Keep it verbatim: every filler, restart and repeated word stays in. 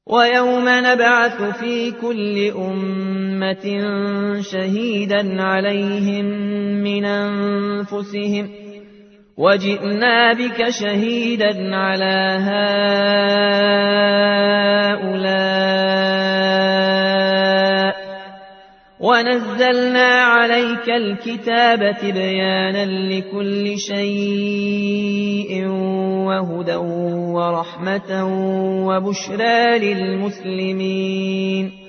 ويوم نبعث في كل أمة شهيدا عليهم من أنفسهم وجئنا بك شهيدا على هؤلاء ونزلنا عليك الكتاب تبيانا لكل شيء وهدى ورحمة وبشرى للمسلمين